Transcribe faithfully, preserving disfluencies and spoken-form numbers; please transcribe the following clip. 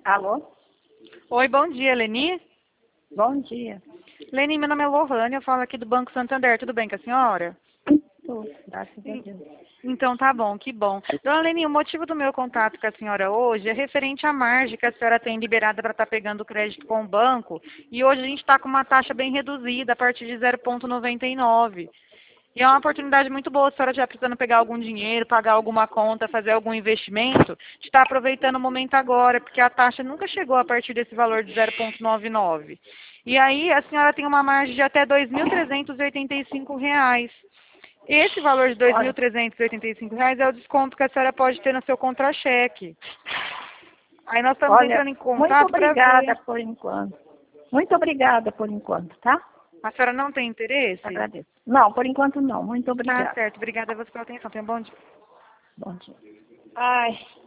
Alô? Oi, bom dia, Leni. Bom dia. Leni, meu nome é Lohane, eu falo aqui do Banco Santander. Tudo bem com a senhora? Tudo, graças a Deus. Então tá bom, que bom. Dona Leni, o motivo do meu contato com a senhora hoje é referente à margem que a senhora tem liberada para estar pegando crédito com o banco. E hoje a gente está com uma taxa bem reduzida, a partir de zero vírgula noventa e nove. E é uma oportunidade muito boa, se a senhora estiver precisando pegar algum dinheiro, pagar alguma conta, fazer algum investimento, de estar aproveitando o momento agora, porque a taxa nunca chegou a partir desse valor de zero vírgula noventa e nove. E aí a senhora tem uma margem de até dois mil trezentos e oitenta e cinco reais. Esse valor de dois mil trezentos e oitenta e cinco reais é o desconto que a senhora pode ter no seu contra-cheque. Aí nós estamos Olha, entrando em muito contato para obrigada ver. por enquanto. Muito obrigada por enquanto, tá? A senhora não tem interesse? Agradeço. Não, por enquanto não. Muito Tá obrigada. certo. Obrigada a você pela atenção. Tenha um bom dia. Bom dia. Ai.